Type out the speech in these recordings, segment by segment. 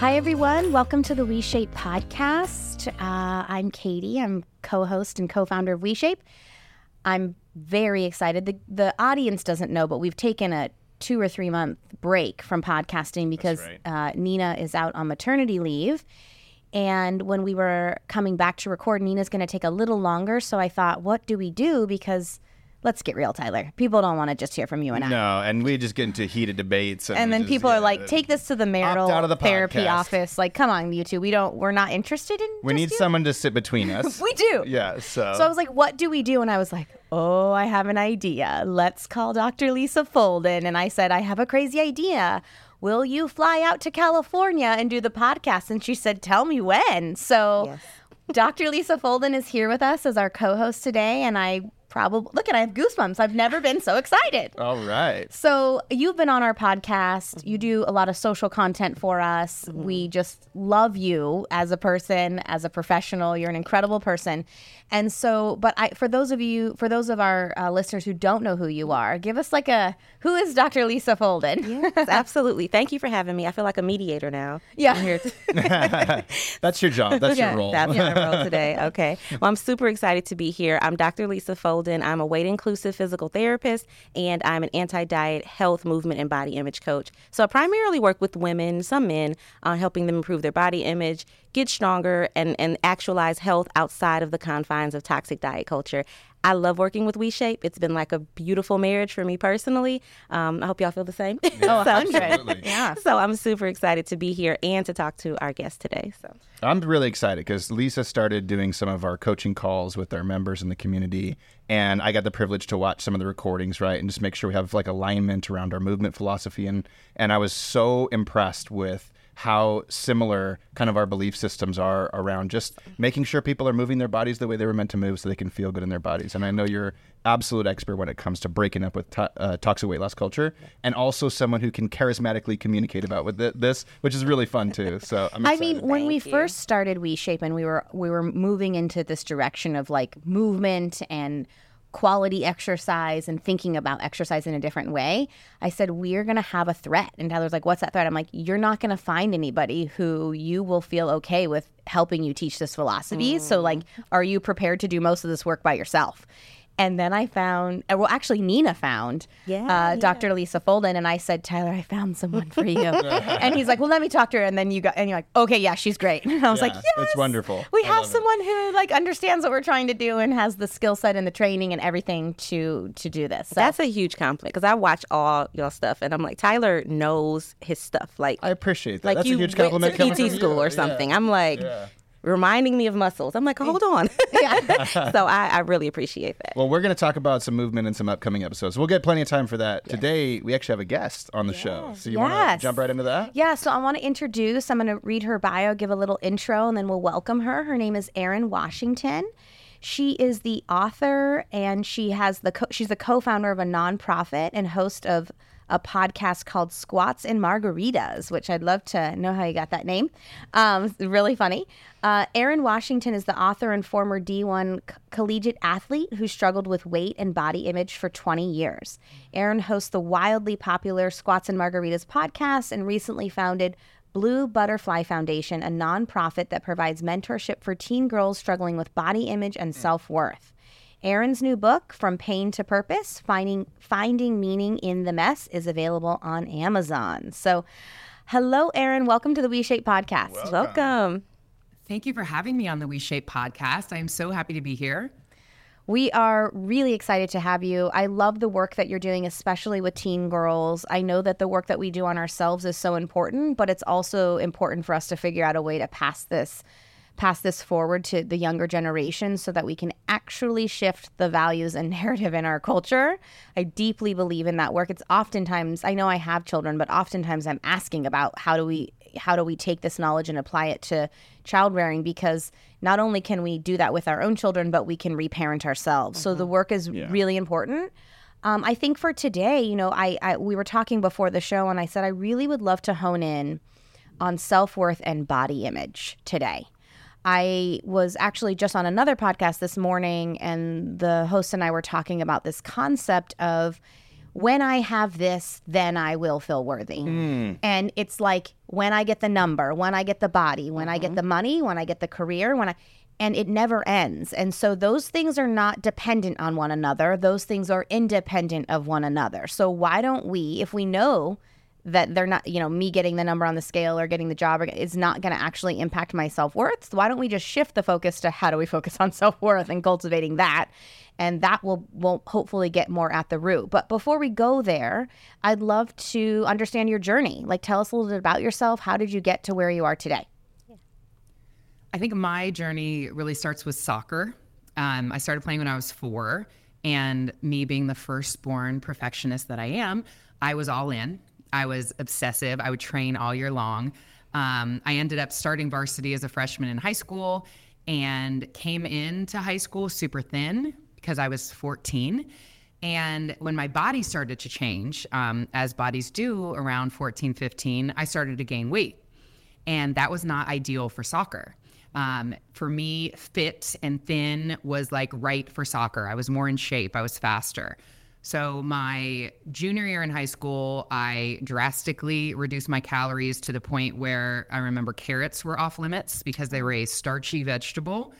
Hi, everyone. Welcome to the WeShape podcast. I'm Katie. I'm co-host and co-founder of WeShape. I'm very excited. The audience doesn't know, but we've taken a 2 or 3 month break from podcasting because Nina is out on maternity leave. And when we were coming back to record, Nina's going to take a little longer. So I thought, what do we do? Because let's get real, Tyler. People don't want to just hear from you and I. No, and we just get into heated debates. And then people are like, take this to the marital therapy office. Like, come on, you two. We're not interested in We need someone to sit between us. We do. Yeah, so I was like, what do we do? And I was like, oh, I have an idea. Let's call Dr. Lisa Folden. And I said, I have a crazy idea. Will you fly out to California and do the podcast? And she said, tell me when. So yes. Dr. Lisa Folden is here with us as our co-host today. And I have goosebumps. I've never been so excited. All right. So you've been on our podcast. You do a lot of social content for us. Mm-hmm. We just love you as a person, as a professional. You're an incredible person. And so, for those of our listeners who don't know who you are, give us who is Dr. Lisa Folden? Yes, absolutely. Thank you for having me. I feel like a mediator now. Yeah. I'm here That's your job. That's your role. That's my role today. Okay. Well, I'm super excited to be here. I'm Dr. Lisa Folden. I'm a weight-inclusive physical therapist, and I'm an anti-diet, health, movement, and body image coach. So I primarily work with women, some men, on helping them improve their body image, get stronger, and actualize health outside of the confines of toxic diet culture. I love working with WeShape. It's been like a beautiful marriage for me personally. I hope y'all feel the same. Yeah, absolutely. Yeah. So I'm super excited to be here and to talk to our guest today. So I'm really excited because Lisa started doing some of our coaching calls with our members in the community, and I got the privilege to watch some of the recordings, right, and just make sure we have alignment around our movement philosophy, and I was so impressed with how similar kind of our belief systems are around just making sure people are moving their bodies the way they were meant to move so they can feel good in their bodies. And I know you're absolute expert when it comes to breaking up with toxic weight loss culture, and also someone who can charismatically communicate about this, which is really fun too. So I'm excited. I mean, when we first started WeShape and we were moving into this direction of movement and quality exercise and thinking about exercise in a different way, I said, we're going to have a threat. And Tyler's like, what's that threat? I'm like, you're not going to find anybody who you will feel okay with helping you teach this philosophy. So are you prepared to do most of this work by yourself? And then I found, Nina found Dr. Lisa Folden, and I said, Tyler, I found someone for you. And he's like, well, let me talk to her. And then you're like, okay, yeah, she's great. And I was like, yes, it's wonderful. We have someone who understands what we're trying to do and has the skill set and the training and everything to do this. So. That's a huge compliment because I watch all y'all stuff, and I'm like, Tyler knows his stuff. I appreciate that. That's a huge compliment. compliment. Went to PT school or something. Yeah. I'm like. Yeah. Reminding me of muscles. I'm like, hold on. So I really appreciate that. Well, we're going to talk about some movement in some upcoming episodes. We'll get plenty of time for that. Yes. Today, we actually have a guest on the show. So you want to jump right into that? Yeah, so I want to introduce, I'm going to read her bio, give a little intro, and then we'll welcome her. Her name is Erin Washington. She is the author, and she's the co-founder of a nonprofit and host of a podcast called Squats and Margaritas, which I'd love to know how you got that name. Really funny. Erin Washington is the author and former D1 collegiate athlete who struggled with weight and body image for 20 years. Erin hosts the wildly popular Squats and Margaritas podcast and recently founded Blue Butterfly Foundation, a nonprofit that provides mentorship for teen girls struggling with body image and self-worth. Erin's new book, From Pain to Purpose, Finding Meaning in the Mess, is available on Amazon. So, hello, Erin. Welcome to the WeShape podcast. Welcome. Thank you for having me on the WeShape podcast. I am so happy to be here. We are really excited to have you. I love the work that you're doing, especially with teen girls. I know that the work that we do on ourselves is so important, but it's also important for us to figure out a way to pass this forward to the younger generation so that we can actually shift the values and narrative in our culture. I deeply believe in that work. It's oftentimes, I know I have children, but oftentimes I'm asking about how do we take this knowledge and apply it to child rearing, because not only can we do that with our own children, but we can reparent ourselves. So the work is really important. I think for today, we were talking before the show and I said I really would love to hone in on self-worth and body image today. I was actually just on another podcast this morning, and the host and I were talking about this concept of when I have this, then I will feel worthy. And it's like, when I get the number, when I get the body, when I get the money, when I get the career, and it never ends. And so those things are not dependent on one another. Those things are independent of one another. So why don't we, if we know that they're not, me getting the number on the scale or getting the job is not going to actually impact my self-worth, so why don't we just shift the focus to how do we focus on self-worth and cultivating that? And that will hopefully get more at the root. But before we go there, I'd love to understand your journey. Like, tell us a little bit about yourself. How did you get to where you are today? I think my journey really starts with soccer. I started playing when I was 4, and me being the firstborn perfectionist that I am, I was all in. I was obsessive. I would train all year long. I ended up starting varsity as a freshman in high school and came into high school super thin because I was 14. And when my body started to change, as bodies do around 14, 15, I started to gain weight. And that was not ideal for soccer. For me, fit and thin was like right for soccer. I was more in shape. I was faster. So my junior year in high school, I drastically reduced my calories to the point where I remember carrots were off limits because they were a starchy vegetable.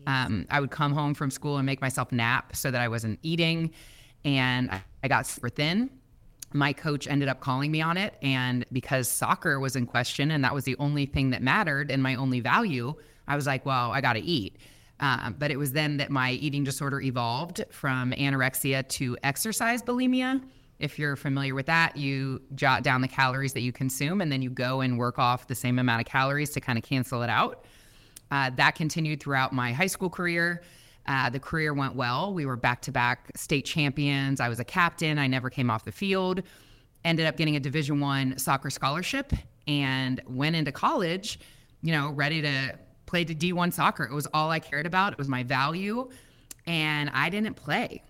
I would come home from school and make myself nap so that I wasn't eating. And I got super thin. My coach ended up calling me on it. And because soccer was in question and that was the only thing that mattered and my only value, I was like, well, I got to eat. But it was then that my eating disorder evolved from anorexia to exercise bulimia. If you're familiar with that, you jot down the calories that you consume and then you go and work off the same amount of calories to kind of cancel it out. That continued throughout my high school career. The career went well. We were back-to-back state champions. I was a captain. I never came off the field. Ended up getting a Division I soccer scholarship and went into college, ready to play to D1 soccer. It was all I cared about. It was my value. And I didn't play.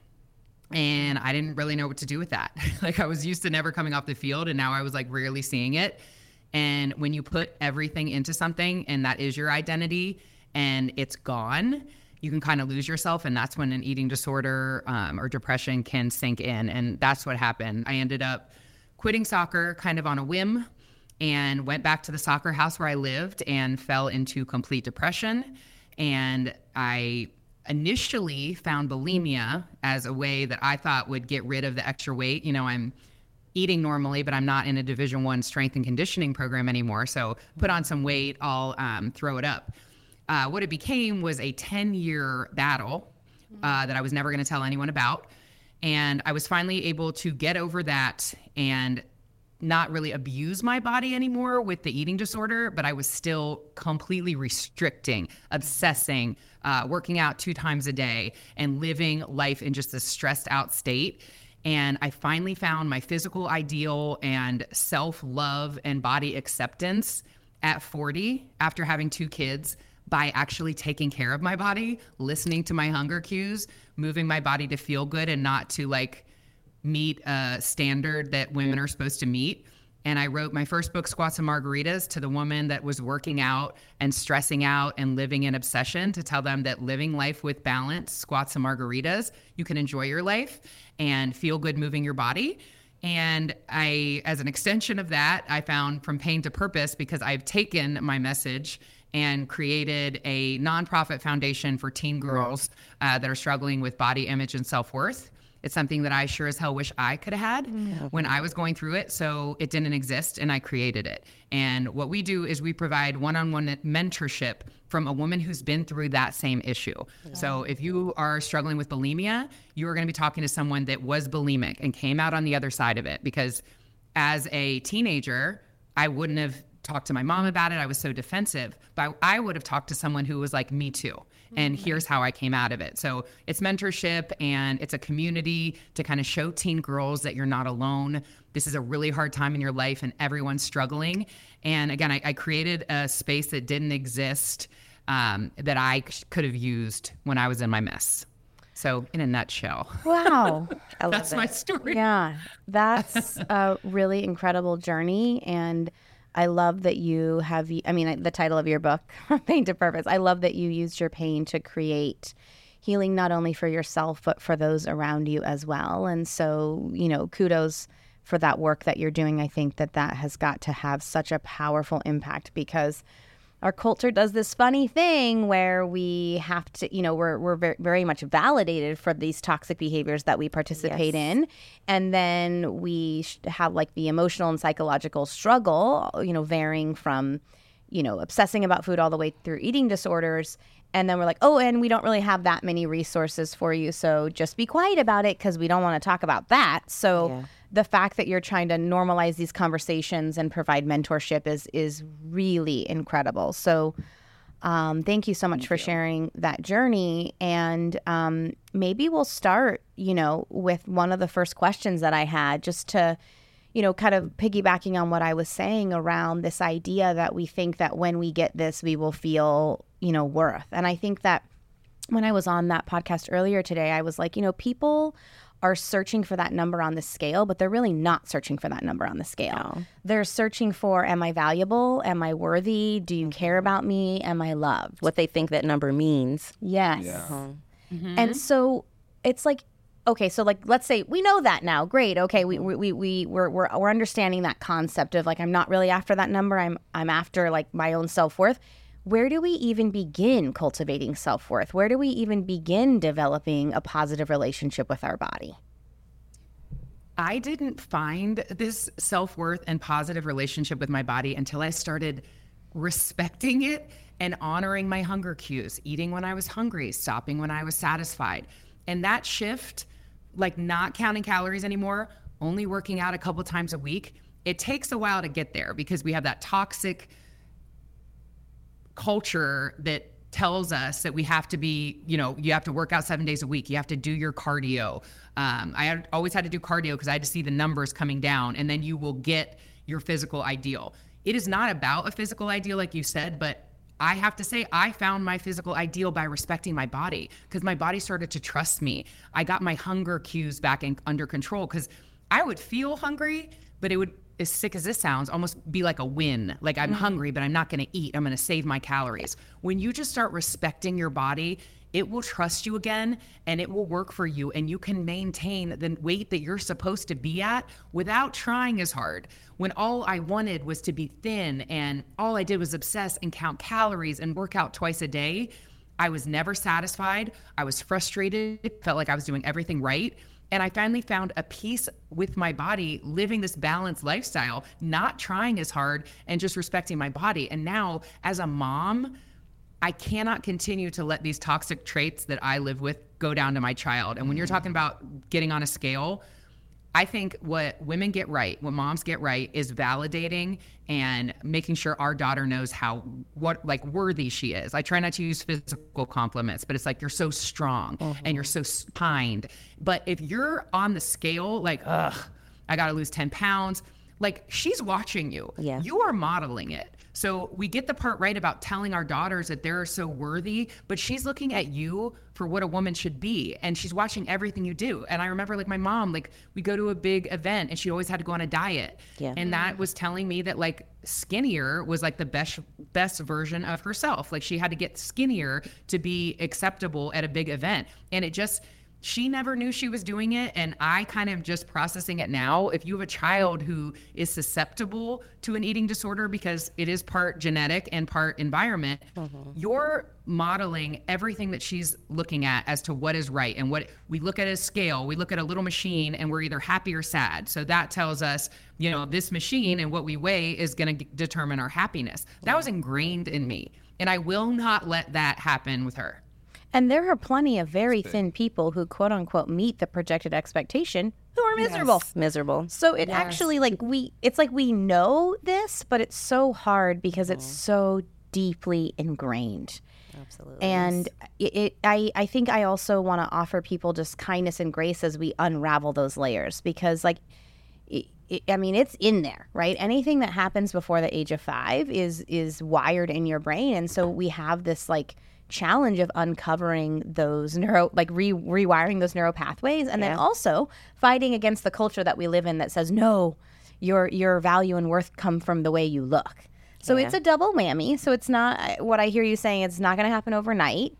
And I didn't really know what to do with that. Like, I was used to never coming off the field, and now I was like rarely seeing it. And when you put everything into something and that is your identity and it's gone, you can kind of lose yourself. And that's when an eating disorder or depression can sink in. And that's what happened. I ended up quitting soccer kind of on a whim and went back to the soccer house where I lived and fell into complete depression. And I initially found bulimia as a way that I thought would get rid of the extra weight. I'm eating normally, but I'm not in a Division I strength and conditioning program anymore. So put on some weight, I'll throw it up. What it became was a 10-year battle that I was never going to tell anyone about. And I was finally able to get over that and not really abuse my body anymore with the eating disorder, but I was still completely restricting, obsessing, working out 2 times a day and living life in just a stressed out state. And I finally found my physical ideal and self-love and body acceptance at 40 after having 2 kids by actually taking care of my body, listening to my hunger cues, moving my body to feel good and not to like meet a standard that women are supposed to meet. And I wrote my first book, Squats and Margaritas, to the woman that was working out and stressing out and living in obsession, to tell them that living life with balance, squats and margaritas, you can enjoy your life and feel good moving your body. And I, as an extension of that, I found From Pain to Purpose, because I've taken my message and created a nonprofit foundation for teen girls that are struggling with body image and self-worth. It's something that I sure as hell wish I could have had when I was going through it. So it didn't exist and I created it. And what we do is we provide one-on-one mentorship from a woman who's been through that same issue. Yeah. So if you are struggling with bulimia, you are going to be talking to someone that was bulimic and came out on the other side of it. Because as a teenager, I wouldn't have talked to my mom about it. I was so defensive, but I would have talked to someone who was like, me too. And here's how I came out of it. So it's mentorship and it's a community to kind of show teen girls that you're not alone. This is a really hard time in your life and everyone's struggling. And again, I created a space that didn't exist that I could have used when I was in my mess. So in a nutshell. Wow. That's my story. Yeah, that's a really incredible journey. And I love that you have, the title of your book, Pain to Purpose. I love that you used your pain to create healing not only for yourself, but for those around you as well. And so, kudos for that work that you're doing. I think that has got to have such a powerful impact, because our culture does this funny thing where we have to, we're very, very much validated for these toxic behaviors that we participate in. And then we have like the emotional and psychological struggle, varying from, obsessing about food all the way through eating disorders. And then we're like, oh, and we don't really have that many resources for you. So just be quiet about it because we don't want to talk about that. So the fact that you're trying to normalize these conversations and provide mentorship is really incredible. So thank you so much for sharing that journey. And maybe we'll start, with one of the first questions that I had, just to, kind of piggybacking on what I was saying around this idea that we think that when we get this, we will feel, worth. And I think that when I was on that podcast earlier today, I was like, people are searching for that number on the scale, but they're really not searching for that number on the scale. No. They're searching for, am I valuable? Am I worthy? Do you care about me? Am I loved? What they think that number means. Yes. Yeah. And so it's like, okay, so like, let's say we know that now. Great. Okay. We're understanding that concept of like, I'm not really after that number. I'm after like my own self-worth. Where do we even begin cultivating self-worth? Where do we even begin developing a positive relationship with our body? I didn't find this self-worth and positive relationship with my body until I started respecting it and honoring my hunger cues, eating when I was hungry, stopping when I was satisfied. And that shift, like not counting calories anymore, only working out a couple times a week, it takes a while to get there because we have that toxic culture that tells us that we have to be, you have to work out 7 days a week. You have to do your cardio. I always had to do cardio because I had to see the numbers coming down, and then you will get your physical ideal. It is not about a physical ideal, like you said, but I have to say I found my physical ideal by respecting my body because my body started to trust me. I got my hunger cues back under control because I would feel hungry, but it would, as sick as this sounds, almost be like a win. Like I'm hungry, but I'm not going to eat. I'm going to save my calories. When you just start respecting your body, it will trust you again and it will work for you. And you can maintain the weight that you're supposed to be at without trying as hard. When all I wanted was to be thin and all I did was obsess and count calories and work out twice a day, I was never satisfied. I was frustrated. It felt like I was doing everything right. And I finally found a peace with my body, living this balanced lifestyle, not trying as hard and just respecting my body. And now as a mom, I cannot continue to let these toxic traits that I live with go down to my child. And when you're talking about getting on a scale, I think what women get right, what moms get right, is validating and making sure our daughter knows what worthy she is. I try not to use physical compliments, but it's like, you're so strong and you're so kind. But if you're on the scale, like, I got to lose 10 pounds, like she's watching you. Yeah. You are modeling it. So we get the part right about telling our daughters that they're so worthy, but she's looking at you for what a woman should be. And she's watching everything you do. And I remember like my mom, like we go to a big event and she always had to go on a diet. Yeah. And that was telling me that like skinnier was like the best version of herself. Like she had to get skinnier to be acceptable at a big event. And she never knew she was doing it, and I kind of just processing it now. If you have a child who is susceptible to an eating disorder because it is part genetic and part environment, you're modeling everything that she's looking at as to what is right. And what we look at a scale, we look at a little machine, and we're either happy or sad. So that tells us, this machine and what we weigh is going to determine our happiness. That was ingrained in me, and I will not let that happen with her. And there are plenty of very thin people who, quote unquote, meet the projected expectation who are miserable. Yes, miserable. So it actually it's like we know this, but it's so hard because it's so deeply ingrained. Absolutely. And I think I also want to offer people just kindness and grace as we unravel those layers, because it's in there, right? Anything that happens before the age of 5 is wired in your brain. And so we have this challenge of uncovering those rewiring those neural pathways, and then also fighting against the culture that we live in that says, no, your value and worth come from the way you look. So it's a double whammy. So it's not what I hear you saying. It's not going to happen overnight.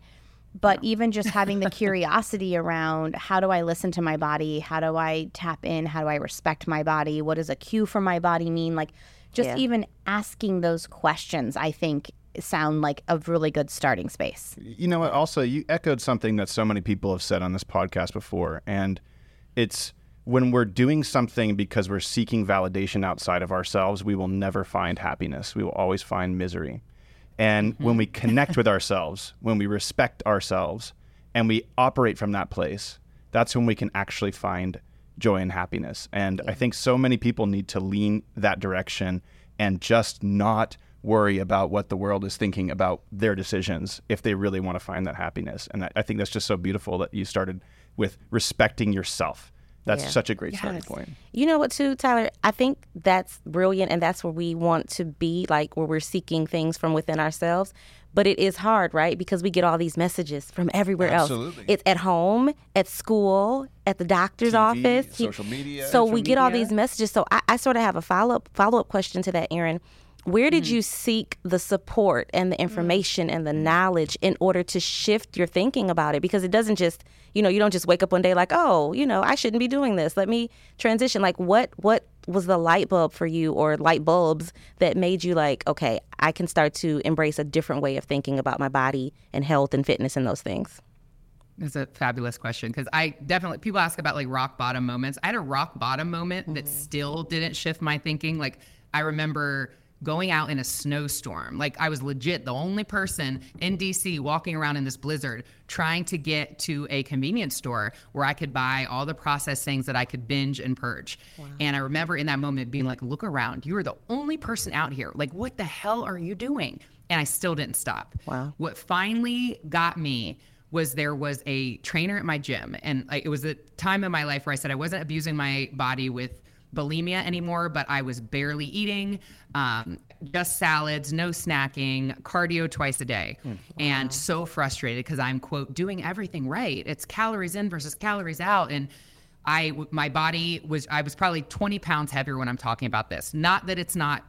But even just having the curiosity around, how do I listen to my body? How do I tap in? How do I respect my body? What does a cue from my body mean? Like, just even asking those questions, I think, sound like a really good starting space. You know what? Also, you echoed something that so many people have said on this podcast before, and it's when we're doing something because we're seeking validation outside of ourselves, we will never find happiness. We will always find misery. And when we connect with ourselves, when we respect ourselves, and we operate from that place, that's when we can actually find joy and happiness. And I think so many people need to lean that direction and just not worry about what the world is thinking about their decisions if they really want to find that happiness. And I think that's just so beautiful that you started with respecting yourself. That's such a great starting point. You know what, too, Tyler? I think that's brilliant, and that's where we want to be, like where we're seeking things from within ourselves. But it is hard, right? Because we get all these messages from everywhere else. It's at home, at school, at the doctor's office, social media. So we get all these messages. So I sort of have a follow-up question to that, Erin. Where did you seek the support and the information and the knowledge in order to shift your thinking about it? Because it doesn't just, you don't just wake up one day like, oh, I shouldn't be doing this. Let me transition. Like, what was the light bulb for you, or light bulbs that made you like, okay, I can start to embrace a different way of thinking about my body and health and fitness and those things? It's a fabulous question, because people ask about like rock bottom moments. I had a rock bottom moment that still didn't shift my thinking. Like, I remember going out in a snowstorm. Like, I was legit the only person in DC walking around in this blizzard trying to get to a convenience store where I could buy all the processed things that I could binge and purge. Wow. And I remember in that moment being like, look around, you are the only person out here. Like, what the hell are you doing? And I still didn't stop. Wow. What finally got me was there was a trainer at my gym. And it was a time in my life where I said I wasn't abusing my body with bulimia anymore, but I was barely eating, just salads, no snacking, cardio twice a day. And so frustrated because I'm, quote, doing everything right. It's calories in versus calories out. And I was probably 20 pounds heavier when I'm talking about this. Not that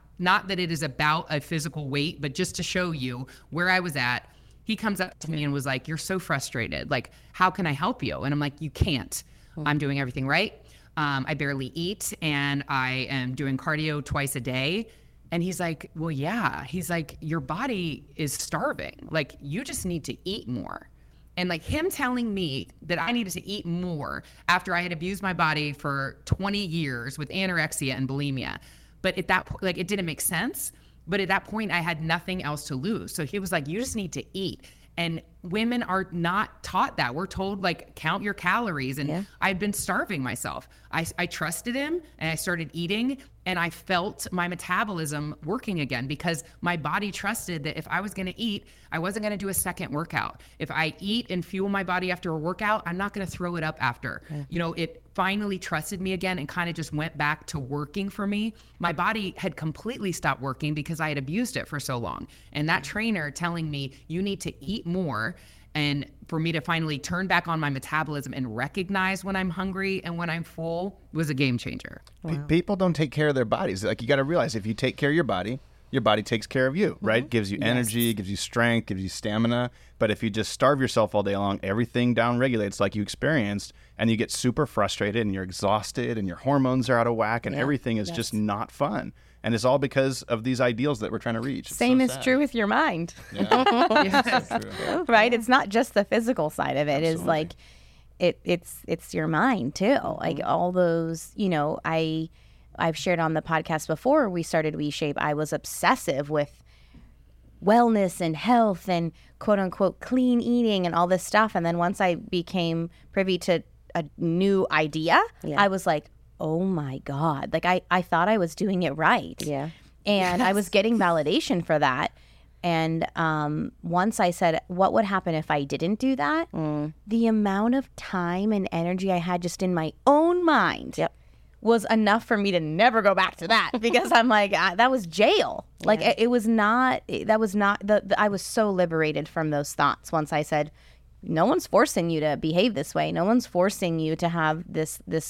it is about a physical weight, but just to show you where I was at. He comes up to me and was like, you're so frustrated. Like, how can I help you? And I'm like, you can't. I'm doing everything right. I barely eat, and I am doing cardio twice a day. And he's like, well, yeah. He's like, your body is starving. Like, you just need to eat more. And like him telling me that I needed to eat more after I had abused my body for 20 years with anorexia and bulimia. But at that point, like, it didn't make sense. But at that point, I had nothing else to lose. So he was like, you just need to eat. And women are not taught that. We're told, like, count your calories. And I'd been starving myself. I trusted him, and I started eating, and I felt my metabolism working again because my body trusted that if I was going to eat, I wasn't going to do a second workout. If I eat and fuel my body after a workout, I'm not going to throw it up after. It finally trusted me again and kind of just went back to working for me. My body had completely stopped working because I had abused it for so long. And that trainer telling me, you need to eat more, and for me to finally turn back on my metabolism and recognize when I'm hungry and when I'm full was a game changer. Wow. People don't take care of their bodies. Like, you got to realize, if you take care of your body takes care of you, right? Gives you energy, gives you strength, gives you stamina. But if you just starve yourself all day long, everything downregulates like you experienced, and you get super frustrated and you're exhausted and your hormones are out of whack and everything is just not fun. And it's all because of these ideals that we're trying to reach. Same is true with your mind. Yeah. Right? It's not just the physical side of it. It's like it's your mind too. Like all those, I've shared on the podcast before we started WeShape, I was obsessive with wellness and health and quote unquote clean eating and all this stuff. And then once I became privy to a new idea, I was like, oh my God, like I thought I was doing it right. Yeah. And I was getting validation for that. And once I said, what would happen if I didn't do that? The amount of time and energy I had just in my own mind was enough for me to never go back to that, because I'm like, that was jail. Like it was not, that was not, I was so liberated from those thoughts once I said, no one's forcing you to behave this way. No one's forcing you to have this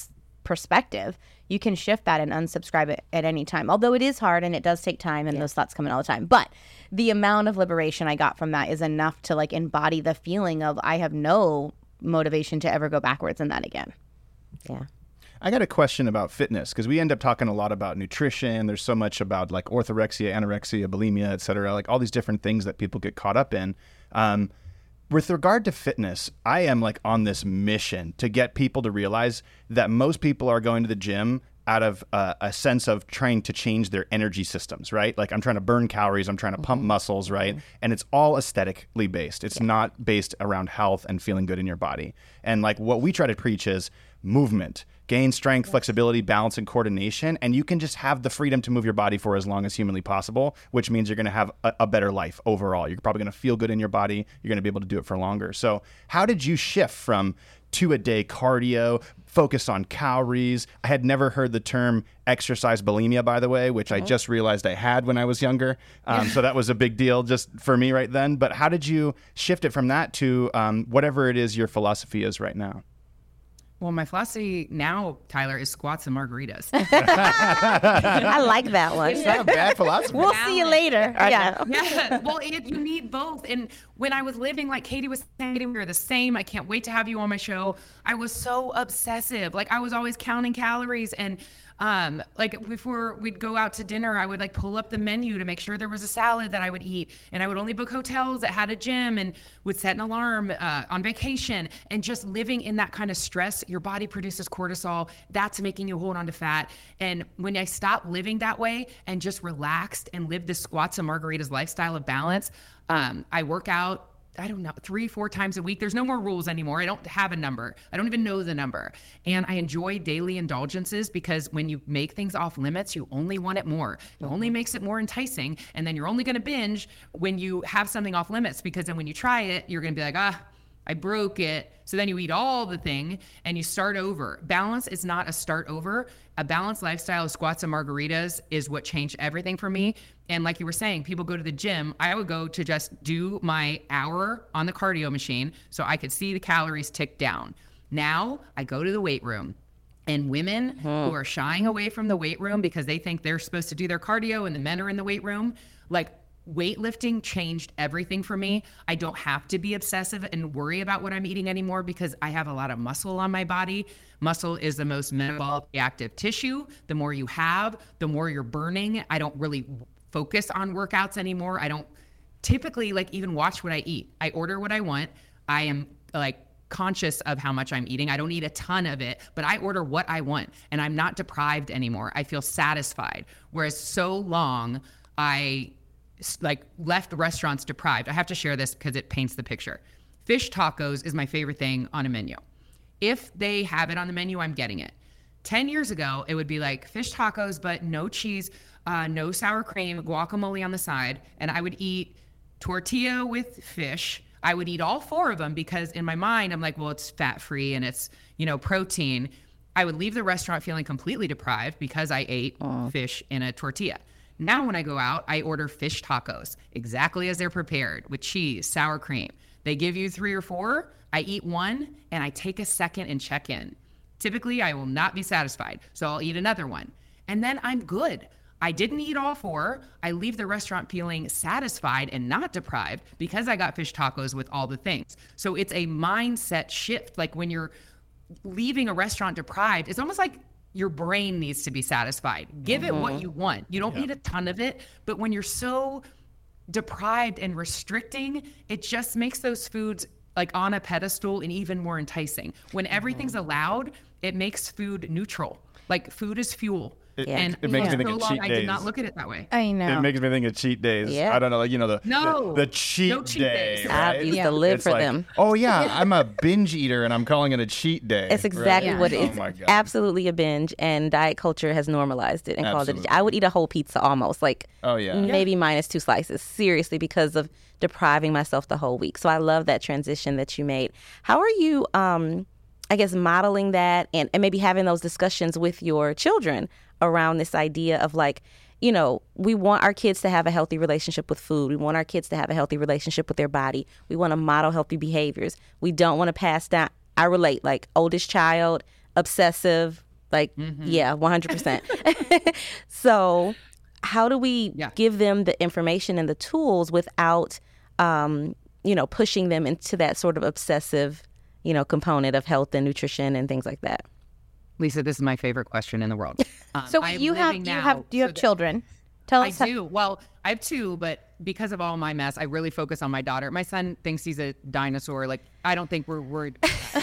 perspective, you can shift that and unsubscribe it at any time. Although it is hard and it does take time and those thoughts come in all the time. But the amount of liberation I got from that is enough to like embody the feeling of I have no motivation to ever go backwards in that again. Yeah. I got a question about fitness because we end up talking a lot about nutrition. There's so much about like orthorexia, anorexia, bulimia, et cetera, like all these different things that people get caught up in. With regard to fitness, I am like on this mission to get people to realize that most people are going to the gym out of a sense of trying to change their energy systems, right? Like I'm trying to burn calories, I'm trying to pump muscles, right? And it's all aesthetically based. It's not based around health and feeling good in your body. And like what we try to preach is movement, gain strength, flexibility, balance, and coordination. And you can just have the freedom to move your body for as long as humanly possible, which means you're going to have a better life overall. You're probably going to feel good in your body. You're going to be able to do it for longer. So how did you shift from 2-a-day cardio, focus on calories? I had never heard the term exercise bulimia, by the way, which I just realized I had when I was younger. So that was a big deal just for me right then. But how did you shift it from that to whatever it is your philosophy is right now? Well, my philosophy now, Tyler, is squats and margaritas. I like that one. It's not a bad philosophy. We'll see you later. Yeah. Yeah, well, you need both. And when I was living, like Katie was saying, we were the same. I can't wait to have you on my show. I was so obsessive. Like I was always counting calories and like before we'd go out to dinner, I would like pull up the menu to make sure there was a salad that I would eat. And I would only book hotels that had a gym and would set an alarm on vacation. And just living in that kind of stress, your body produces cortisol. That's making you hold on to fat. And when I stopped living that way and just relaxed and lived the squats and margaritas lifestyle of balance, I work out, I don't know, 3-4 times a week. There's no more rules anymore. I don't have a number. I don't even know the number. And I enjoy daily indulgences because when you make things off limits, you only want it more. It only makes it more enticing. And then you're only going to binge when you have something off limits, because then when you try it, you're going to be like, I broke it. So then you eat all the thing and you start over. Balance is not a start over. A balanced lifestyle of squats and margaritas is what changed everything for me. And like you were saying, people go to the gym. I would go to just do my hour on the cardio machine so I could see the calories tick down. Now I go to the weight room. And women who are shying away from the weight room because they think they're supposed to do their cardio and the men are in the weight room, like weightlifting changed everything for me. I don't have to be obsessive and worry about what I'm eating anymore because I have a lot of muscle on my body. Muscle is the most metabolically active tissue. The more you have, the more you're burning. I don't really focus on workouts anymore. I don't typically like even watch what I eat. I order what I want. I am like conscious of how much I'm eating. I don't eat a ton of it, but I order what I want and I'm not deprived anymore. I feel satisfied. Whereas so long I like left restaurants deprived. I have to share this because it paints the picture. Fish tacos is my favorite thing on a menu. If they have it on the menu, I'm getting it. 10 years ago, it would be like fish tacos, but no cheese, no sour cream, guacamole on the side. And I would eat tortilla with fish. I would eat all 4 of them because in my mind, I'm like, well, it's fat-free and it's, protein. I would leave the restaurant feeling completely deprived because I ate fish in a tortilla. Now when I go out, I order fish tacos exactly as they're prepared with cheese, sour cream. They give you 3 or 4. I eat 1 and I take a second and check in. Typically, I will not be satisfied, so I'll eat another one. And then I'm good. I didn't eat all 4. I leave the restaurant feeling satisfied and not deprived because I got fish tacos with all the things. So it's a mindset shift. Like when you're leaving a restaurant deprived, it's almost like your brain needs to be satisfied. Give it what you want. You don't need a ton of it, but when you're so deprived and restricting, it just makes those foods like on a pedestal and even more enticing. When everything's allowed, it makes food neutral. Like food is fuel. And it makes me think so of long, cheat I days. did not look at it that way. I know. It makes me think of cheat days. Yeah. I don't know, like, No. the cheat No cheat day. days. I Right? used to live It's for like, them. oh yeah, I'm a binge eater and I'm calling it a cheat day. It's exactly right? what it is. Oh my God. Absolutely a binge, and diet culture has normalized it and called it. Absolutely. I would eat a whole pizza almost, like Oh yeah. maybe minus 2 slices, seriously, because of depriving myself the whole week. So I love that transition that you made. How are you, I guess, modeling that and maybe having those discussions with your children around this idea of like, we want our kids to have a healthy relationship with food. We want our kids to have a healthy relationship with their body. We want to model healthy behaviors. We don't want to pass down. I relate, like oldest child, obsessive, Like, yeah, 100%. So how do we give them the information and the tools without, pushing them into that sort of obsessive, component of health and nutrition and things like that? Lisa, this is my favorite question in the world. So do you have children? Tell us. I do. Well, I have 2, but because of all my mess, I really focus on my daughter. My son thinks he's a dinosaur. Like, I don't think we're worried.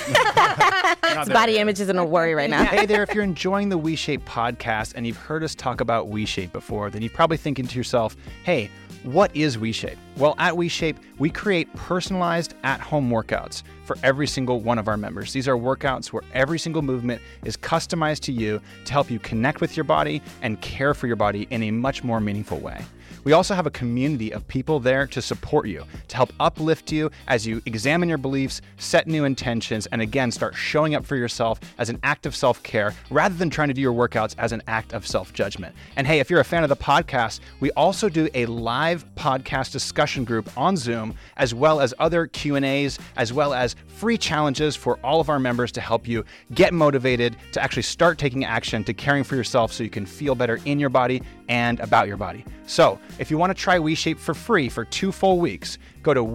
His body image isn't a worry right now. Hey there, if you're enjoying the WeShape podcast and you've heard us talk about WeShape before, then you're probably thinking to yourself, hey, what is WeShape? Well, at WeShape, we create personalized at-home workouts for every single one of our members. These are workouts where every single movement is customized to you to help you connect with your body and care for your body in a much more meaningful way. We also have a community of people there to support you, to help uplift you as you examine your beliefs, set new intentions, and again, start showing up for yourself as an act of self-care rather than trying to do your workouts as an act of self-judgment. And hey, if you're a fan of the podcast, we also do a live podcast discussion group on Zoom, as well as other Q&As, as well as free challenges for all of our members to help you get motivated to actually start taking action to caring for yourself so you can feel better in your body and about your body. So if you want to try WeShape for free for 2 full weeks, go to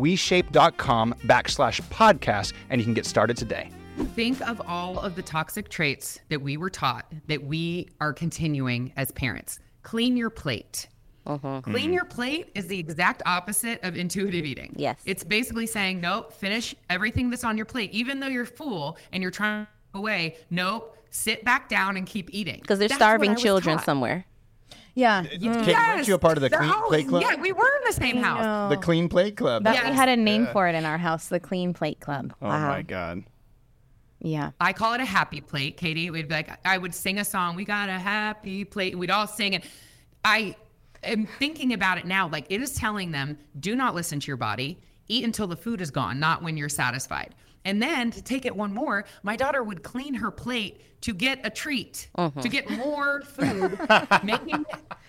WeShape.com/podcast and you can get started today. Think of all of the toxic traits that we were taught that we are continuing as parents. Clean your plate. Clean your plate is the exact opposite of intuitive eating. Yes. It's basically saying, nope, finish everything that's on your plate. Even though you're full and you're trying to go away, nope, sit back down and keep eating. Because there's starving children somewhere. Yeah. Weren't you a part of the Clean Plate Club? Yeah, we were in the same house. The Clean Plate Club. We had a name for it in our house, the Clean Plate Club. Oh my God. Yeah. I call it a happy plate, Katie. We'd be like, I would sing a song, we got a happy plate. We'd all sing it. I am thinking about it now, like it is telling them, do not listen to your body. Eat until the food is gone, not when you're satisfied. And then to take it one more, my daughter would clean her plate to get a treat, to get more food, making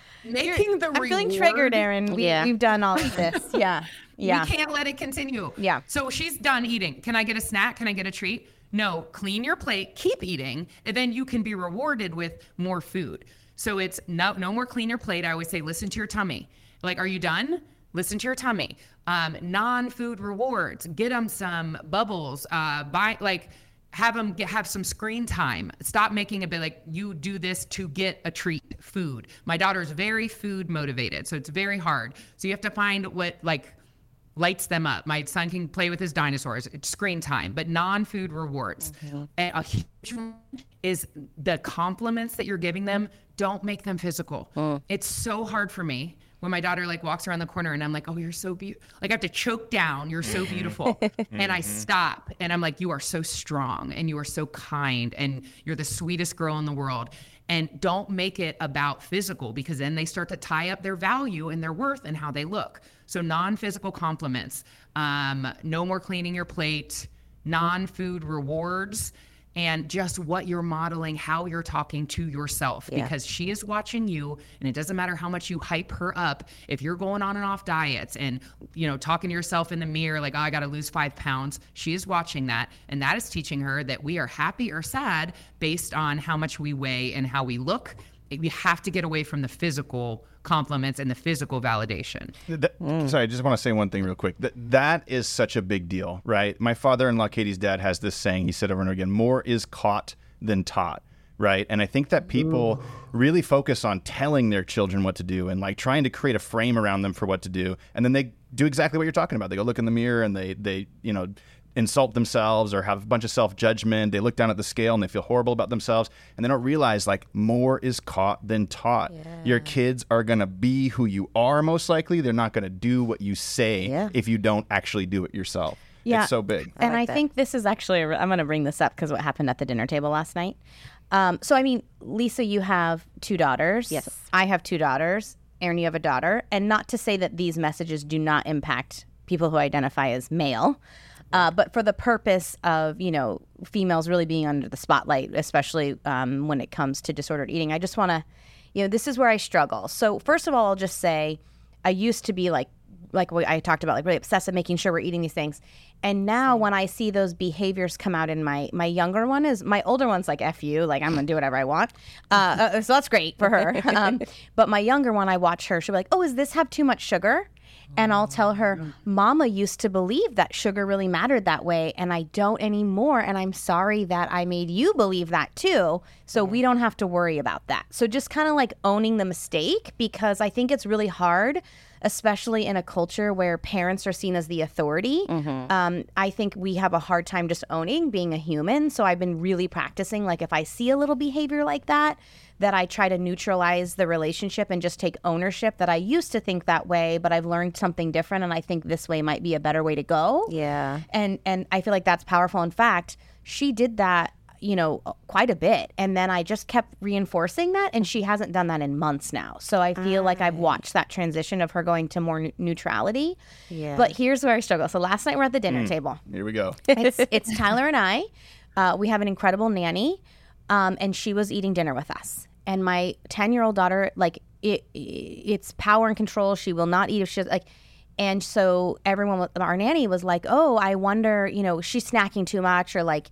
the I'm feeling triggered, Erin. We've done all of this. Yeah. We can't let it continue. Yeah. So she's done eating. Can I get a snack? Can I get a treat? No, clean your plate, keep eating, and then you can be rewarded with more food. So it's no more clean your plate. I always say, listen to your tummy. Like, are you done? Listen to your tummy. Non-food rewards. Get them some bubbles. Have them have some screen time. Stop making it be like you do this to get a treat. Food. My daughter's very food motivated, so it's very hard. So you have to find what lights them up. My son can play with his dinosaurs. It's screen time, but non-food rewards. And a huge one is the compliments that you're giving them. Don't make them physical. It's so hard for me when my daughter walks around the corner and I'm like, oh, you're so beautiful. I have to choke down. You're so beautiful. And I stop and I'm like, you are so strong and you are so kind and you're the sweetest girl in the world. And don't make it about physical, because then they start to tie up their value and their worth and how they look. So non-physical compliments, no more cleaning your plate, non-food rewards, and just what you're modeling, how you're talking to yourself, because she is watching you, and it doesn't matter how much you hype her up. If you're going on and off diets and, talking to yourself in the mirror, like, oh, I got to lose 5 pounds, she is watching that. And that is teaching her that we are happy or sad based on how much we weigh and how we look. We have to get away from the physical compliments and the physical validation. Sorry, I just want to say one thing real quick. That is such a big deal, right? My father-in-law, Katie's dad, has this saying. He said over and over again, more is caught than taught, right? And I think that people really focus on telling their children what to do and trying to create a frame around them for what to do. And then they do exactly what you're talking about. They go look in the mirror and they insult themselves or have a bunch of self-judgment. They look down at the scale and they feel horrible about themselves, and they don't realize more is caught than taught. Your kids are going to be who you are most likely. They're not going to do what you say if you don't actually do it yourself. Yeah. It's so big. And I think this is actually, I'm going to bring this up because what happened at the dinner table last night. Lisa, you have 2 daughters. Yes. I have 2 daughters. Erin, you have a daughter. And not to say that these messages do not impact people who identify as male. But for the purpose of, females really being under the spotlight, especially when it comes to disordered eating, I just want to, this is where I struggle. So first of all, I'll just say I used to be like what I talked about, like really obsessive, making sure we're eating these things. And now when I see those behaviors come out in my younger one is, my older one's like, F you, like I'm going to do whatever I want. So that's great for her. But my younger one, I watch her, she'll be like, oh, does this have too much sugar? And I'll tell her, Mama used to believe that sugar really mattered that way, and I don't anymore. And I'm sorry that I made you believe that too. So we don't have to worry about that. So just kind of like owning the mistake, because I think it's really hard, especially in a culture where parents are seen as the authority. I think we have a hard time just owning being a human. So I've been really practicing, like if I see a little behavior like that I try to neutralize the relationship and just take ownership that I used to think that way, but I've learned something different, and I think this way might be a better way to go. Yeah. And I feel like that's powerful. In fact, she did that, quite a bit. And then I just kept reinforcing that, and she hasn't done that in months now. So I feel like I've watched that transition of her going to more neutrality. Yeah. But here's where I struggle. So last night we're at the dinner table. Here we go. It's Tyler and I. We have an incredible nanny, and she was eating dinner with us. And my 10-year-old daughter, like, it's power and control. She will not eat if she's like. And so our nanny was like, oh, I wonder, she's snacking too much, or like,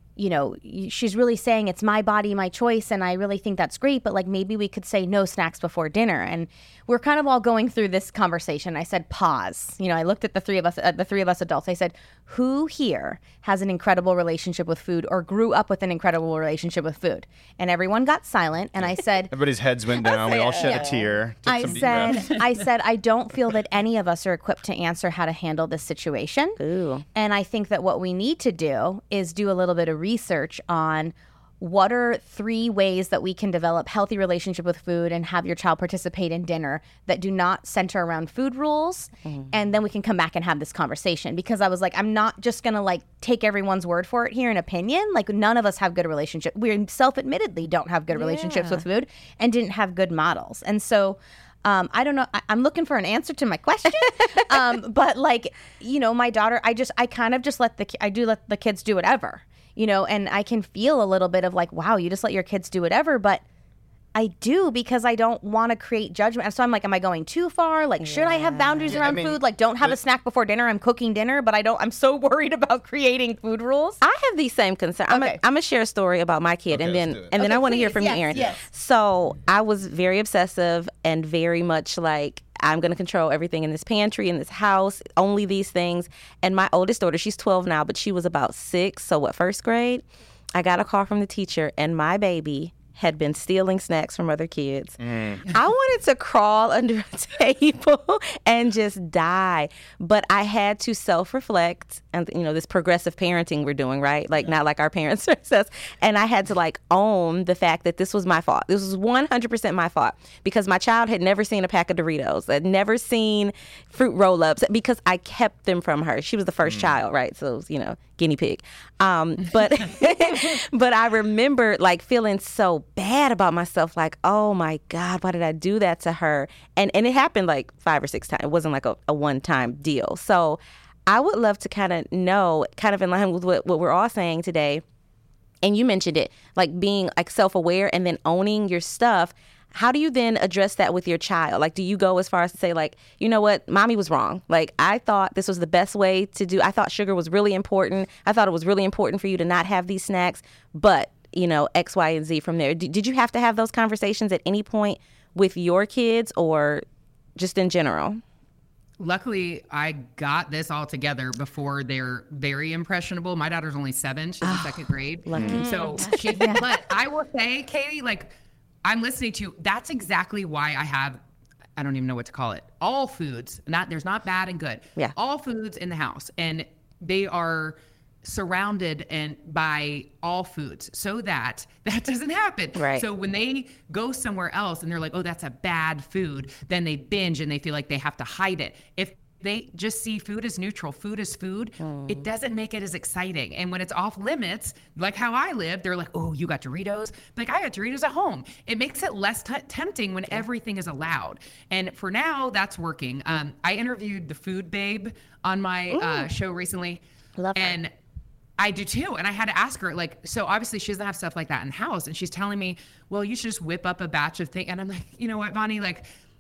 she's really saying it's my body, my choice. And I really think that's great. But like, maybe we could say no snacks before dinner. And we're kind of all going through this conversation. I said, pause. I looked at the three of us adults. I said, who here has an incredible relationship with food, or grew up with an incredible relationship with food? And everyone got silent. And I said, everybody's heads went down. We all shed a tear. I said, I don't feel that any of us are equipped to answer how to handle this situation. Ooh. And I think that what we need to do is do a little bit of research on what are 3 ways that we can develop healthy relationship with food and have your child participate in dinner that do not center around food rules. And then we can come back and have this conversation, because I was like, I'm not just going to like take everyone's word for it here in opinion. Like, none of us have good relationship. We self-admittedly don't have good relationships with food and didn't have good models. And so I don't know. I'm looking for an answer to my question. But like, my daughter, I kind of just let the kids do whatever. And I can feel a little bit of like, wow, you just let your kids do whatever. But I do, because I don't want to create judgment. And so I'm like, am I going too far? Like, should I have boundaries around food? Like, don't have a snack before dinner. I'm cooking dinner, but I'm so worried about creating food rules. I have these same concerns. Okay. I'm gonna share a story about my kid, and then I want to hear from you, Erin. Yes. So I was very obsessive and very much like, I'm going to control everything in this pantry, in this house, only these things. And my oldest daughter, she's 12 now, but she was about 6. So first grade, I got a call from the teacher, and my baby had been stealing snacks from other kids. I wanted to crawl under a table and just die. But I had to self-reflect, and this progressive parenting we're doing, right? Like, not like our parents raised us. And I had to like own the fact that this was my fault. This was 100% my fault, because my child had never seen a pack of Doritos, had never seen fruit roll-ups, because I kept them from her. She was the first child, right? So, guinea pig. But I remember like feeling so bad about myself, like, oh my God, why did I do that to her? And it happened like 5 or 6 times. It wasn't like a one-time deal. So I would love to kind of know, kind of in line with what we're all saying today, and you mentioned it, like being like self-aware and then owning your stuff. How do you then address that with your child? Like, do you go as far as to say, like, you know what, mommy was wrong. Like, I thought this was the best way to do. I thought sugar was really important. I thought it was really important for you to not have these snacks. But, X, Y, and Z from there. Did you have to have those conversations at any point with your kids, or just in general? Luckily, I got this all together before they're very impressionable. My daughter's only 7. She's in 2nd grade. Lucky. So but I will say, Katie, like, I'm listening to, that's exactly why I don't even know what to call it. All foods, there's not bad and good. Yeah. All foods in the house, and they are surrounded by all foods, so that doesn't happen. Right. So when they go somewhere else and they're like, oh, that's a bad food, then they binge and they feel like they have to hide it. If they just see food as neutral, food is food, it doesn't make it as exciting. And when it's off limits, like how I live, they're like, oh, you got Doritos? Like, I got Doritos at home. It makes it less tempting when everything is allowed. And for now, that's working. I interviewed the food babe on my show recently. Love her. And I do too. And I had to ask her, like, so obviously she doesn't have stuff like that in the house. And she's telling me, well, you should just whip up a batch of things. And I'm like, you know what, Bonnie, like,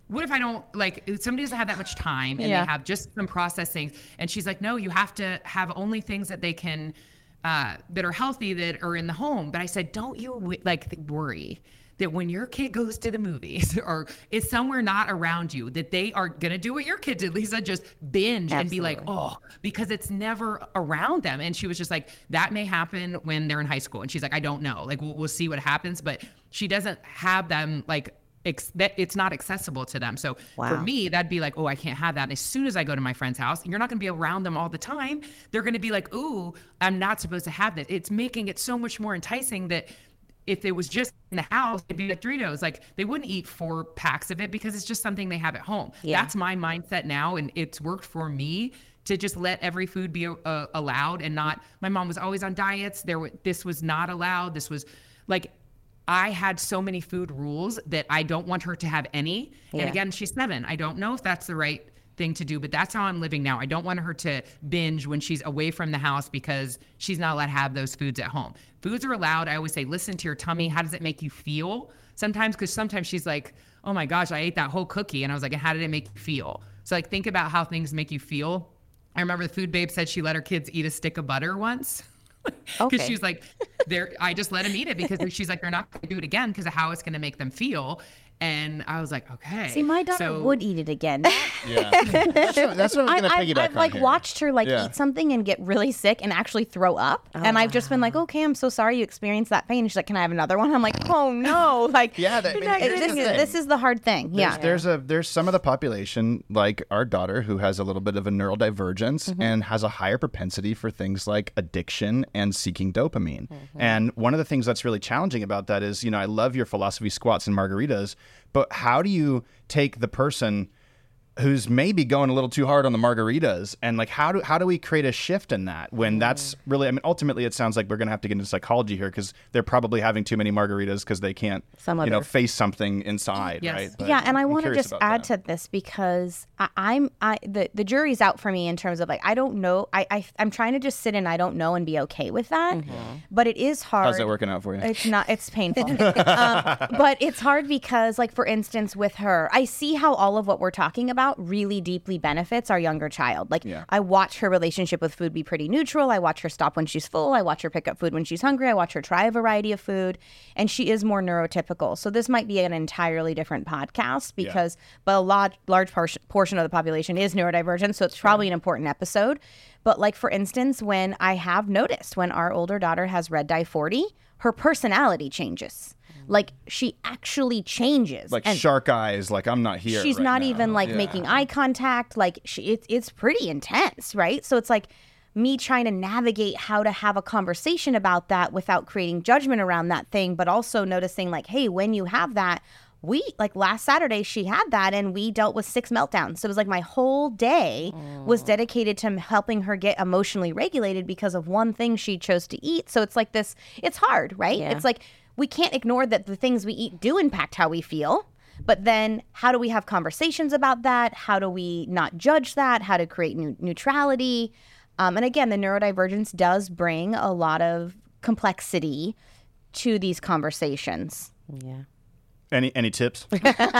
what if I don't, like, somebody doesn't have that much time and Yeah. they have just some processed things. And she's like, no, you have to have only things that they can, that are healthy, that are in the home. But I said, don't you worry that when your kid goes to the movies or is somewhere not around you, that they are going to do what your kid did, Lisa, just binge and be like, oh, because it's never around them. And she was just like, that may happen when they're in high school. And she's like, I don't know. Like, we'll see what happens. But she doesn't have them, like, it's not accessible to them. So for me, that'd be like, oh, I can't have that. And as soon as I go to my friend's house, you're not going to be around them all the time. They're going to be like, ooh, I'm not supposed to have that. It's making it so much more enticing that if it was just in the house, it'd be like Doritos. Like, they wouldn't eat 4 packs of it because it's just something they have at home. Yeah. That's my mindset now. And it's worked for me to just let every food be allowed and not, my mom was always on diets. This was not allowed. This was like, I had so many food rules that I don't want her to have any. Yeah. And again, she's 7. I don't know if that's the right thing to do, but that's how I'm living now. I don't want her to binge when she's away from the house because she's not allowed to have those foods at home. Foods are allowed. I always say, listen to your tummy. How does it make you feel? Sometimes, because sometimes she's like, oh my gosh, I ate that whole cookie. And I was like, how did it make you feel? So like, think about how things make you feel. I remember the food babe said she let her kids eat a stick of butter once. Because she was like, I just let them eat it because she's like, they're not going to do it again because of how it's going to make them feel. And I was like, okay. See, my daughter would eat it again. Yeah. That's what I was going to piggyback I've on like here. watched her eat something and get really sick and actually throw up. And I've just been like, okay, I'm so sorry you experienced that pain. And she's like, can I have another one? I'm like, oh no. Like, Yeah, this is the hard thing. There's some of the population, like our daughter, who has a little bit of a neurodivergence and has a higher propensity for things like addiction and seeking dopamine. And one of the things that's really challenging about that is, I love your philosophy squats and margaritas, but how do you take the person who's maybe going a little too hard on the margaritas and like how do we create a shift in that when that's really, ultimately it sounds like we're going to have to get into psychology here because they're probably having too many margaritas because they can't face something inside. Yes. Right? But yeah, and I I'm want to curious just about add that. to this because the jury's out for me in terms of like I don't know. I'm trying to just sit in I don't know and be okay with that. But it is hard. How's that working out for you? It's painful. But it's hard because like for instance with her, I see how all of what we're talking about really deeply benefits our younger child. Like I watch her relationship with food be pretty neutral. I watch her stop when she's full. I watch her pick up food when she's hungry. I watch her try a variety of food, and she is more neurotypical. So this might be an entirely different podcast because but a large portion of the population is neurodivergent, so it's probably an important episode. But like for instance, when I have noticed when our older daughter has red dye 40, her personality changes. Like she actually changes. Like and shark eyes, like I'm not here. she's right not now. even like making eye contact. Like it's pretty intense, right? So it's like me trying to navigate how to have a conversation about that without creating judgment around that thing, but also noticing like, hey, when you have that, we like last Saturday she had that and we dealt with 6 meltdowns. So it was like my whole day was dedicated to helping her get emotionally regulated because of one thing she chose to eat. So it's like this, it's hard, right? Yeah. It's like we can't ignore that the things we eat do impact how we feel. But then how do we have conversations about that? How do we not judge that? How to create neutrality? And again, the neurodivergence does bring a lot of complexity to these conversations. Yeah. Any tips?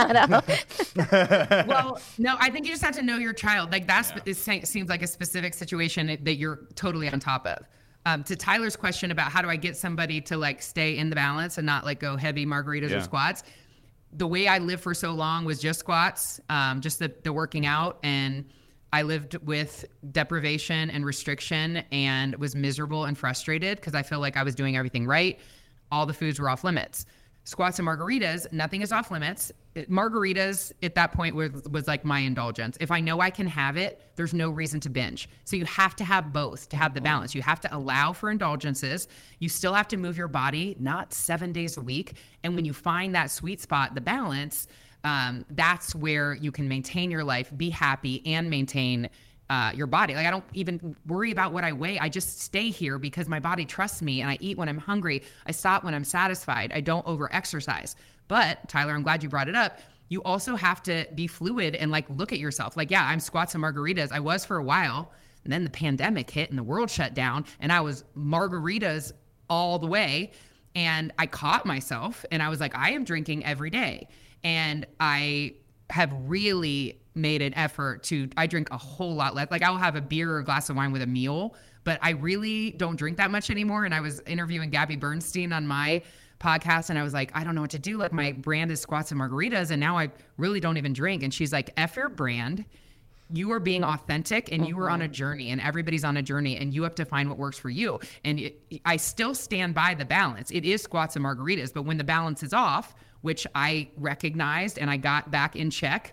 Well, no, I think you just have to know your child. Like it seems like a specific situation that you're totally on top of. To Tyler's question about how do I get somebody to like stay in the balance and not like go heavy margaritas or squats. The way I lived for so long was just squats, just the working out. And I lived with deprivation and restriction and was miserable and frustrated because I feel like I was doing everything right. All the foods were off limits. Squats and margaritas, nothing is off limits. Margaritas at that point was like my indulgence. If I know I can have it, there's no reason to binge. So you have to have both to have the balance. You have to allow for indulgences. You still have to move your body, not 7 days a week. And when you find that sweet spot, the balance, that's where you can maintain your life, be happy, and maintain your body. Like I don't even worry about what I weigh. I just stay here because my body trusts me and I eat when I'm hungry. I stop when I'm satisfied. I don't over exercise. But Tyler, I'm glad you brought it up. You also have to be fluid and like look at yourself. Like, yeah, I'm squats and margaritas. I was for a while. And then the pandemic hit and the world shut down and I was margaritas all the way. And I caught myself and I was like, I am drinking every day. And I have really made an effort to, I drink a whole lot less. Like I'll have a beer or a glass of wine with a meal, but I really don't drink that much anymore. And I was interviewing Gabby Bernstein on my podcast, and I was like, I don't know what to do. Like my brand is Squats and Margaritas, and now I really don't even drink. And she's like, F your brand. You are being authentic, and you are on a journey, and everybody's on a journey, and you have to find what works for you. And I still stand by the balance. It is Squats and Margaritas, but when the balance is off, which I recognized and I got back in check,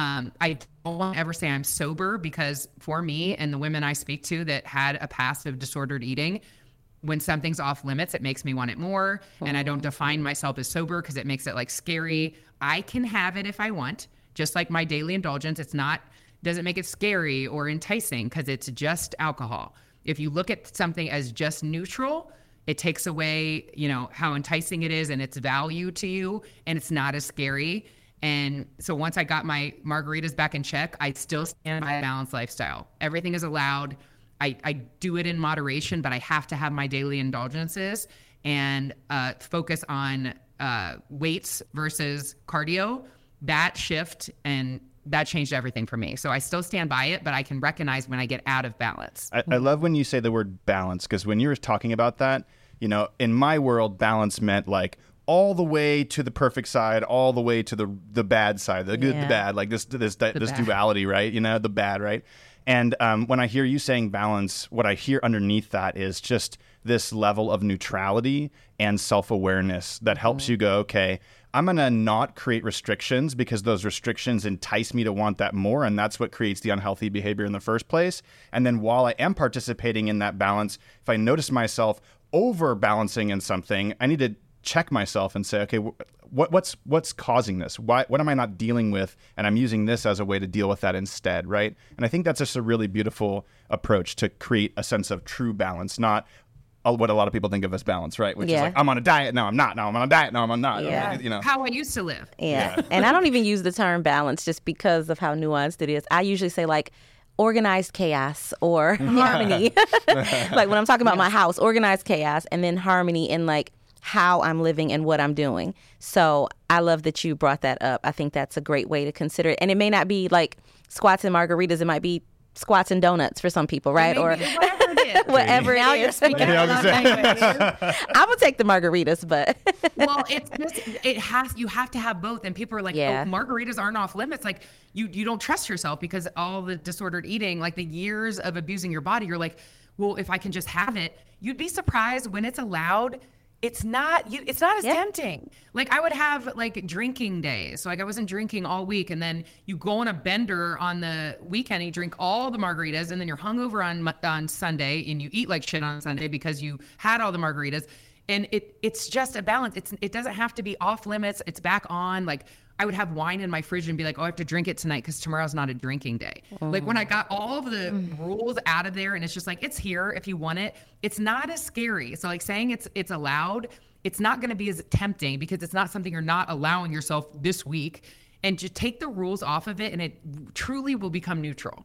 I don't want to ever say I'm sober, because for me and the women I speak to that had a past of disordered eating, when something's off limits, it makes me want it more. And I don't define myself as sober because it makes it like scary. I can have it if I want, just like my daily indulgence. Doesn't make it scary or enticing because it's just alcohol. If you look at something as just neutral, it takes away, how enticing it is and its value to you, and it's not as scary. And so once I got my margaritas back in check, I still stand by a balanced lifestyle. Everything is allowed. I do it in moderation, but I have to have my daily indulgences and focus on weights versus cardio. That shift, and that changed everything for me. So I still stand by it, but I can recognize when I get out of balance. I love when you say the word balance, because when you were talking about that, in my world, balance meant like all the way to the perfect side, all the way to the bad side, the good, the bad, like this duality, right? The bad, right? And when I hear you saying balance, what I hear underneath that is just this level of neutrality and self-awareness that helps you go, okay, I'm going to not create restrictions because those restrictions entice me to want that more. And that's what creates the unhealthy behavior in the first place. And then while I am participating in that balance, if I notice myself over balancing in something, I need to check myself and say, okay, what's causing this? What am I not dealing with? And I'm using this as a way to deal with that instead, right? And I think that's just a really beautiful approach to create a sense of true balance, not what a lot of people think of as balance, right? Which is like, I'm on a diet, no, I'm not. No, I'm on a diet, no, I'm not. Yeah. How I used to live. Yeah. And I don't even use the term balance just because of how nuanced it is. I usually say like organized chaos or harmony. Like when I'm talking about my house, organized chaos, and then harmony in like how I'm living and what I'm doing. So I love that you brought that up. I think that's a great way to consider it. And it may not be like squats and margaritas. It might be squats and donuts for some people, right? Or whatever it is. Whatever now it you're is. speaking out language. I would take the margaritas, but well, it's just, you have to have both. And people are like, oh, margaritas aren't off limits. Like you don't trust yourself because all the disordered eating, like the years of abusing your body, you're like, well, if I can just have it, you'd be surprised when it's allowed. It's not as tempting. Like I would have like drinking days. So like I wasn't drinking all week, and then you go on a bender on the weekend and you drink all the margaritas, and then you're hungover on Sunday and you eat like shit on Sunday because you had all the margaritas. And it's just a balance. It doesn't have to be off limits. It's back on. Like I would have wine in my fridge and be like, oh, I have to drink it tonight because tomorrow's not a drinking day. Like when I got all of the rules out of there, and it's just like, it's here if you want it. It's not as scary. So like saying it's allowed, it's not going to be as tempting because it's not something you're not allowing yourself this week. And just take the rules off of it, and it truly will become neutral.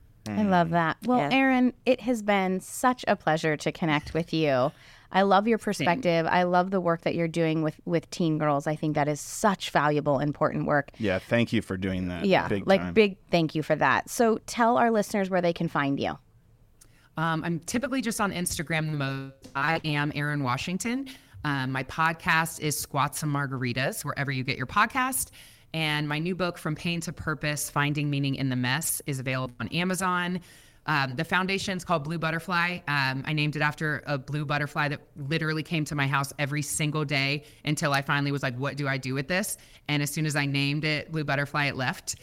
I love that. Well, Erin, it has been such a pleasure to connect with you. I love your perspective. I love the work that you're doing with teen girls. I think that is such valuable, important work. Yeah, thank you for doing that. Yeah, Big big thank you for that. So tell our listeners where they can find you. I'm typically just on Instagram the most. I am Erin Washington. My podcast is Squats and Margaritas, wherever you get your podcast. And my new book, From Pain to Purpose, Finding Meaning in the Mess, is available on Amazon. The foundation is called Blue Butterfly. I named it after a blue butterfly that literally came to my house every single day until I finally was like, what do I do with this? And as soon as I named it Blue Butterfly, it left.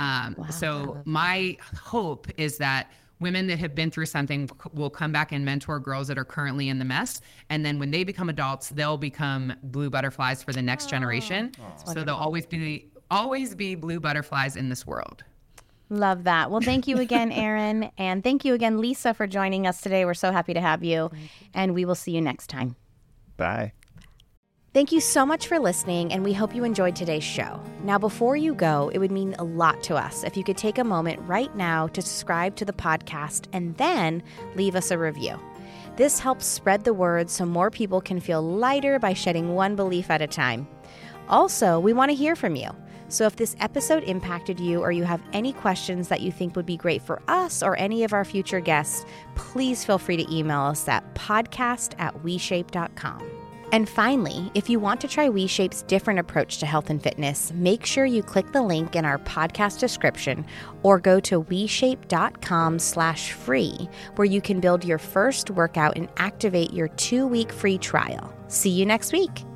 So my hope is that women that have been through something will come back and mentor girls that are currently in the mess. And then when they become adults, they'll become blue butterflies for the next generation. So they'll always be blue butterflies in this world. Love that. Well, thank you again, Erin. And thank you again, Lisa, for joining us today. We're so happy to have you. And we will see you next time. Bye. Thank you so much for listening, and we hope you enjoyed today's show. Now, before you go, it would mean a lot to us if you could take a moment right now to subscribe to the podcast and then leave us a review. This helps spread the word so more people can feel lighter by shedding one belief at a time. Also, we want to hear from you. So if this episode impacted you or you have any questions that you think would be great for us or any of our future guests, please feel free to email us at podcast@WeShape.com. And finally, if you want to try WeShape's different approach to health and fitness, make sure you click the link in our podcast description or go to WeShape.com/free, where you can build your first workout and activate your 2-week free trial. See you next week.